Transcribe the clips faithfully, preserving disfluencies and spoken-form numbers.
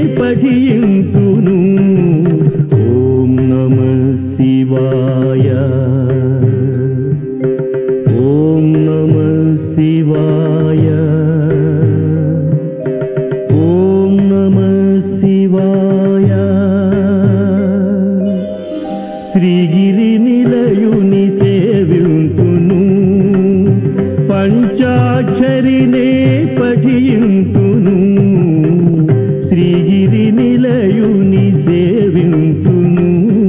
పఠింతును. ఓం నమః శివాయ, ఓం నమః శివాయ, ఓం నమః శివాయ. శ్రీగిరి నిలయుని సేవింతును, పంచాక్షరినే పఠింతును. శ్రీగిరి నిలయుని సేవింతును.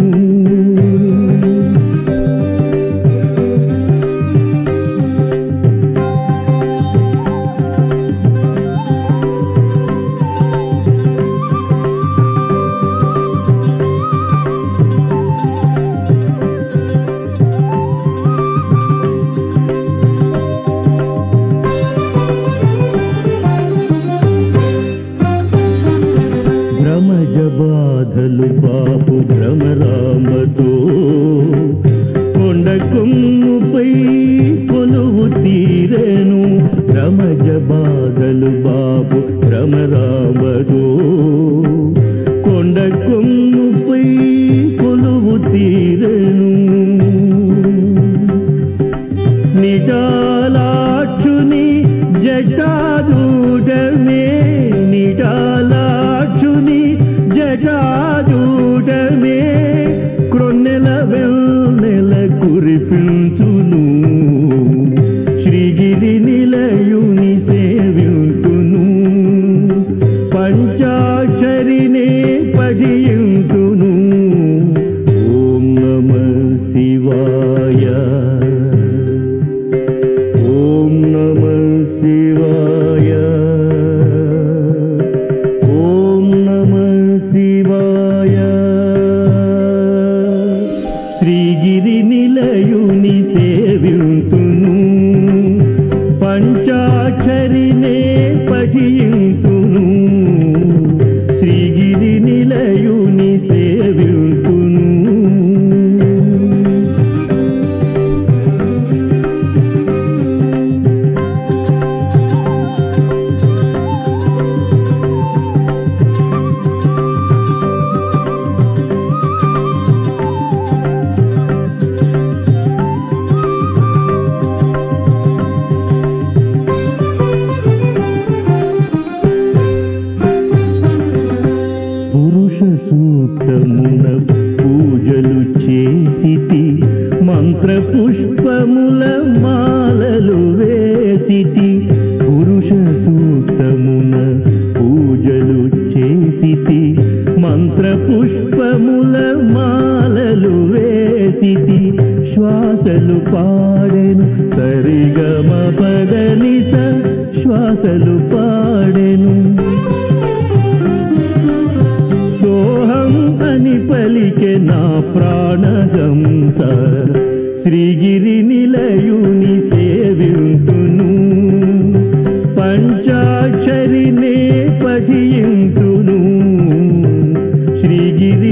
భ్రమజ బాధలు బాపు భ్రమరామతో కొండ కొమ్ముపై కొలువు తీరెను. భ్రమజ బాధలు బాపు భ్రమరామతో కొండ కొమ్ముపై కొలువు తీరెను. నిటాలాక్షుని జటాదూడమే, నిటాలాక్షుని జటాదూడమే క్రొన్నెల వెన్నెల కురిపించును. శ్రీగిరి నిలయుని సేవింతును, పంచాక్షరినే పఠింతును. ఓం నమః శివాయ, ఓం నమః శివాయ, ఓం నమః శివాయ. శ్రీగిరి నిలయుని సేవింతును, పంచాక్షరినే పఠింతును. శ్రీగిరి నిలయుని సేవింతును. పురుష సూక్తమున పూజలు చేసితి, మంత్ర పుష్పముల మాలలు వేసితి. పురుష సూక్తమున పూజలు చేసితి, మంత్ర పుష్పముల మాలలు వేసితి. శ్వాసలు పాడెను సరిగమ పదనిస, శ్వాసలు పాడెను. సోహం అని పలికె నా ప్రాణహంస. శ్రీగిరి నిలయుని సేవింతును, పంచాక్షరినే పఠింతును. శ్రీగిరి